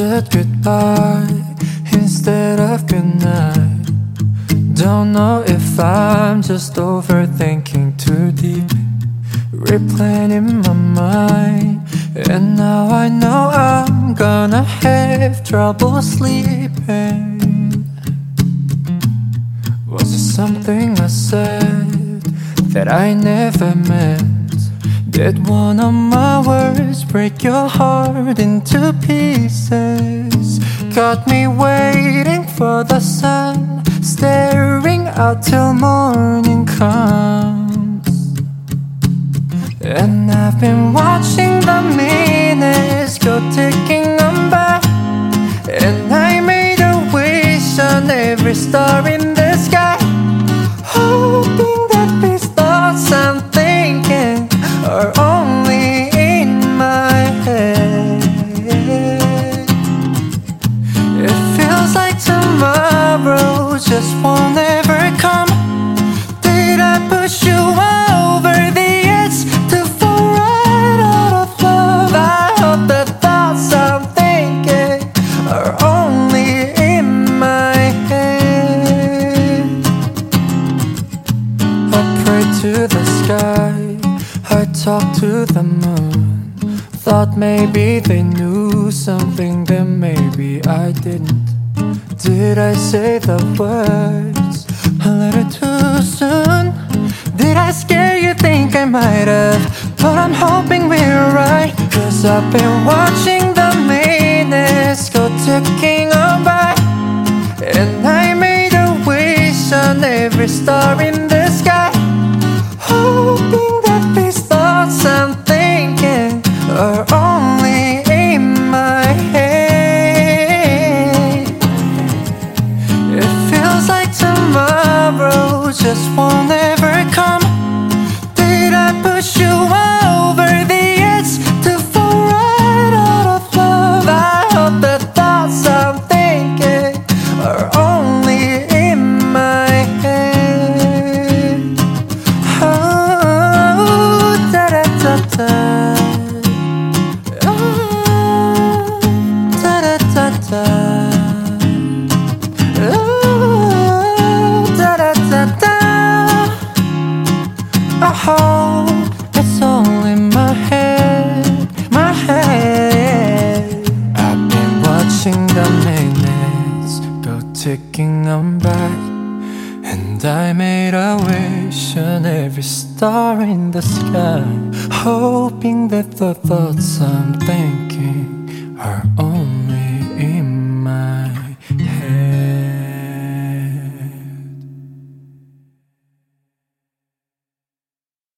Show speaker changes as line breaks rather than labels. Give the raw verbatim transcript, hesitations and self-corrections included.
said goodbye instead of goodnight. Don't know if I'm just overthinking too deep, replaying in my mind. And now I know I'm gonna have trouble sleeping. Was it something I said that I never meant? Did one of my words break your heart into pieces? Got me waiting for the sun, staring out till morning comes. And I've been watching the minutes go ticking on by, and I made a wish on every star in the sky, hoping that these thoughts I'm thinking are only in my head. It feels like tomorrow just won't ever come. Did I push you over the edge to fall right out of love? I hope the thoughts I'm thinking are only in my head. I pray to the sky, I talked to the moon, thought maybe they knew something that maybe I didn't. Did I say the words a little too soon? Did I scare you? Think I might have, but I'm hoping we're right. Cause I've been watching the minutes go ticking on by, and I made a wish on every star in the sky, hoping that these thoughts I'm thinking are only in my head. It feels like tomorrow just won't ever come. Did I push you over the edge to fall right out of love? I hope the thoughts I'm thinking are only in my head. Oh, da da da da. Oh, da da da da. Oh, da da da da. I hope it's all in my head, my head. I've been watching the minutes go ticking on by, and I made a wish on every star in the sky, hoping that the thoughts I'm thinking are only